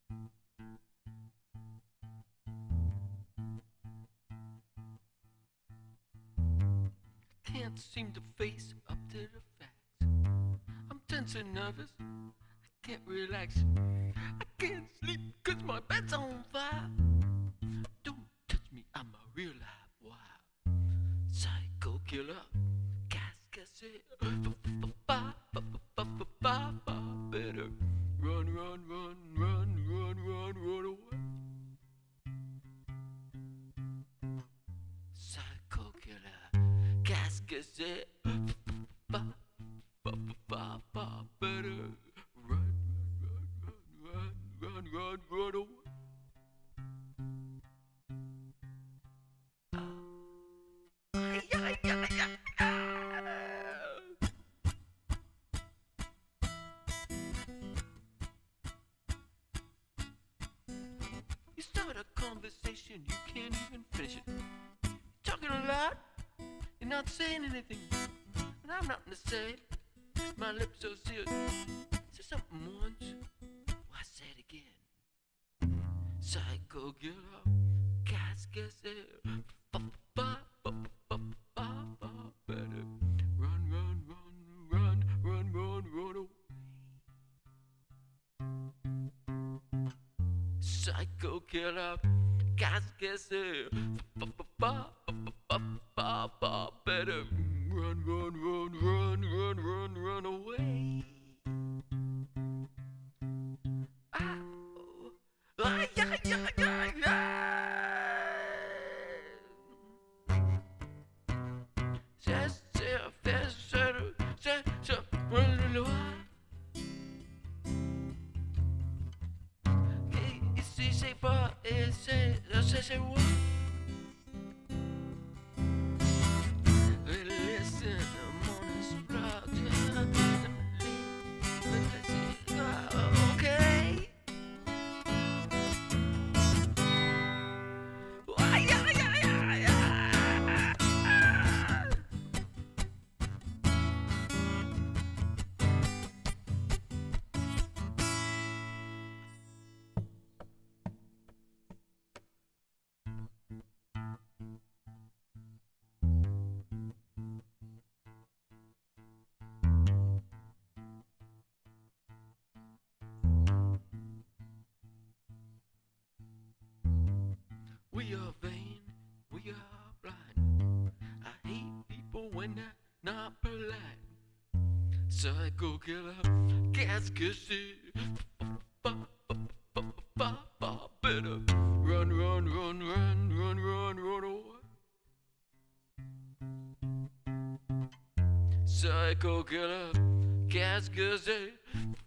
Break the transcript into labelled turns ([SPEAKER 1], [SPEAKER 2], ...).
[SPEAKER 1] Can't seem to face up to the facts. I'm tense and nervous, I can't relax. I can't sleep 'cause my bed's on fire. Don't touch me, I'm a real live wire. Psycho killer, cascade. Better run, run, run, run, run, run, run away. Psycho killer, cascade. Better run, run, run, run, run away. You start a conversation, you can't even finish it. Talking a lot, you're not saying anything. And I'm nothing to say. My lips are sealed. Say something once, why say it again? Psycho killer, cascade. Better run, run, run, run, run, run, run away. Psycho killer, cascade. Better run, run, run, run, run, run, run away. Ow. Ay, ay, ay, ay, say what? Listen, I'm on a sprout. Okay. Ay, ay, ay, ay, ay. We are vain, we are blind. I hate people when they're not polite. Psycho killer, cascade. Better run, run, run, run, run, run, run away. Psycho killer, cascade.